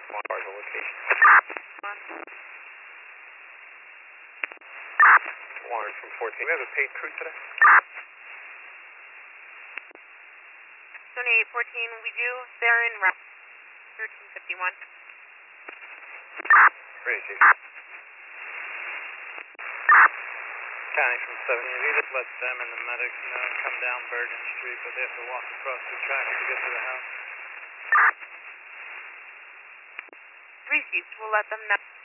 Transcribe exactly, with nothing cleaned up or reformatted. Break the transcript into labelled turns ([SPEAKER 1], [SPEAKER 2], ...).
[SPEAKER 1] One Barzo location. Warren from fourteen. Do we have a paid crew today?
[SPEAKER 2] twenty-eight fourteen, we do. They're in route thirteen fifty-one.
[SPEAKER 1] Ready, Chief.
[SPEAKER 3] County from seventeen, we just let them and the medics know and come down Bergen Street, but they have to walk across the tracks to get to the house.
[SPEAKER 2] Three seats, we'll let them know.